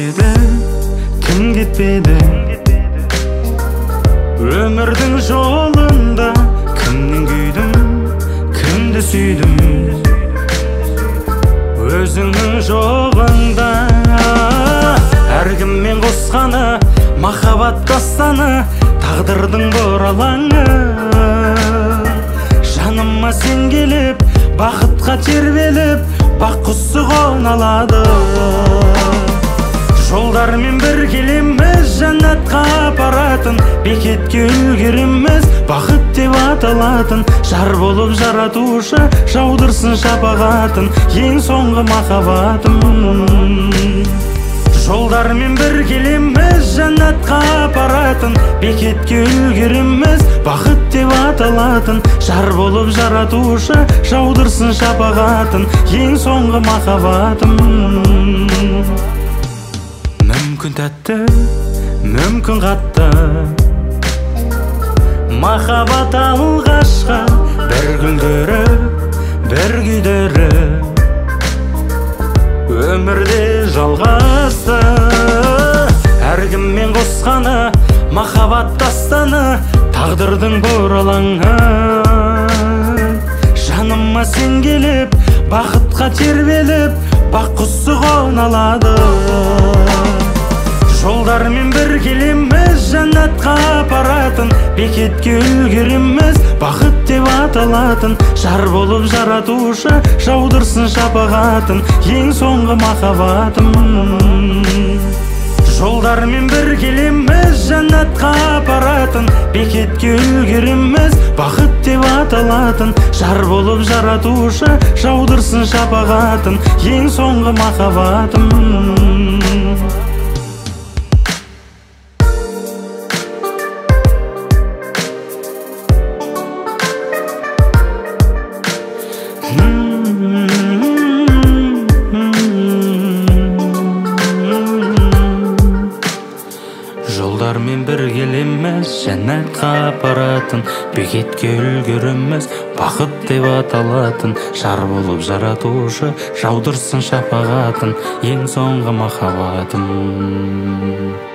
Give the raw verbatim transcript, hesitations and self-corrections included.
кетпеді, кім кетпеді? Өмірдің жолында кімнен күйдім, кімді сүйдім? Өзіңнің жоғында әркіммен қосқаны, махаббат дастаны, тағдырдың бұралаңы. Жаныма сен келіп, бақытқа тербеліп, бақ құсы қоналады. Жолдармен бір келеміз, жәннатқа апаратын, бекетке үлгереміз, бақыт деп аталатын. Жар болып жаратушы жаудырсын шапағатын, ең соңғы махаббатым. Жолдармен бір келеміз, жәннатқа апаратын, бекетке үлгереміз, бақыт деп аталатын. Жар болып жаратушы жаудырсын шапағатын, ең соңғы махаббатым. Мүмкін тәтті, мүмкін қатты, махаббат алғашқы бір гүлдері, бір күйдері, өмірде жалғасты. Әркіммен қосқаны, махаббат дастаны, тағдырдың бұралаңы. Жаныма сен келіп, бақытқа тербеліп, бақ құсы қоналады. Жолдармен бір келеміз, жәннатқа апаратын, бекетке үлгереміз, бақыт деп аталатын. Жар болып жаратушы жаудырсын шапағатын, ең соңғы махаббатым. Жолдармен бір келеміз, жәннатқа апаратын, бекетке үлгереміз, бақыт деп аталатын. Жар болып жаратушы жаудырсын шапағатын, ең соңғы махаббатым. Жолдармен бір келеміз, жәннатқа апаратын, бекетке үлгереміз, бақыт деп аталатын. Жар болып жаратушы жаудырсын шапағатын, ең соңғы махаббатым.